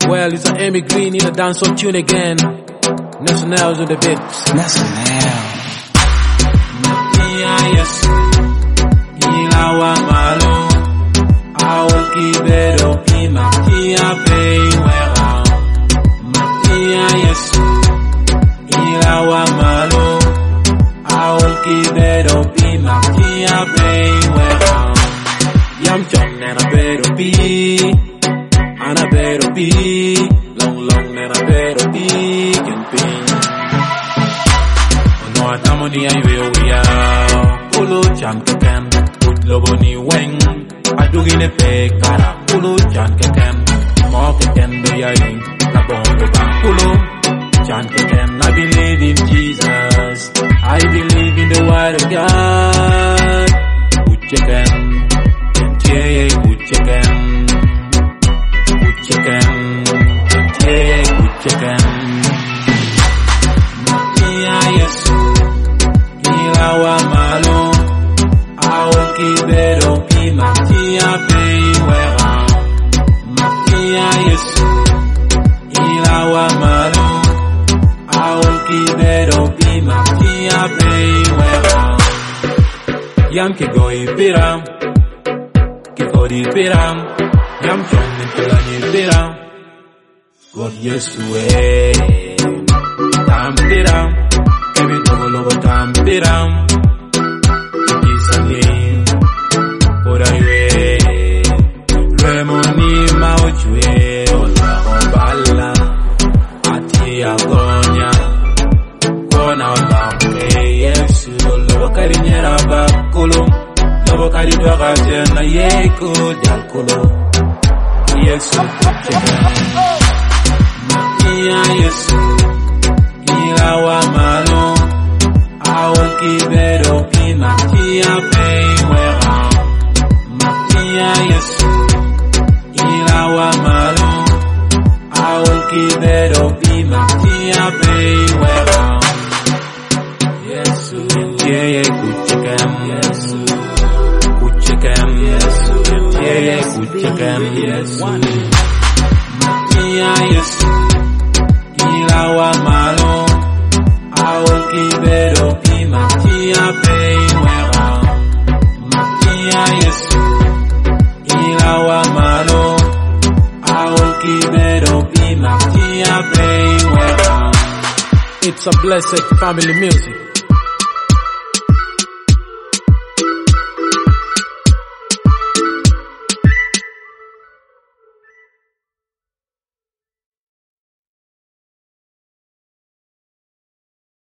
Well, it's an Amy Green in a dancehall tune again. Nationals on the beat. Nacional. Matia Yesu, ilawa malo, awol kibero pi matia peywera. Matia Yesu, ilawa malo, awol kibero pi matia peywera. Yam chom nena bero pi, ana bero pi, long long nena bero pi, genping. No atamoni aywe uya, pulu chan keken, put lobo ni weng, adugine pe kara, pulu chan keken, mo keken do yai, la bondo bang pulu chan keken. I believe in Jesus, I believe in the word of God. Put chicken, yeah, good chicken, good chicken, yeah, good chicken. Matia Yesu, ilawa malo, awol kibero pi matia peywera. Matia Yesu, ilawa malo, awol kibero pi matia peywera. Yam ke goy piram, ke kodi piram, yam chon ni piram. God Yesu tam piram, kemi togolo tam piram. Kisalim, ora yue, remoni mauchwe, ola obala, ati agonya, kona ola Yesu, lobo karinyera bakolo, lobo karidwaga jena yeko diakolo. Yesu kucheka. Matia Yesu, ilawa malo, awol kibero pi matia peywera. Matia Yesu, ilawa malo, awol kibero pi matia peywera. Yesu, yeah, kucheka. Yesu, kucheka. Yesu, yeah, kucheka. Yesu. Matia Yesu, ilawa malo, awol kibero pi matia peywera. Matia Yesu, ilawa malo, awol kibero pi matia peywera. It's a blessed family music.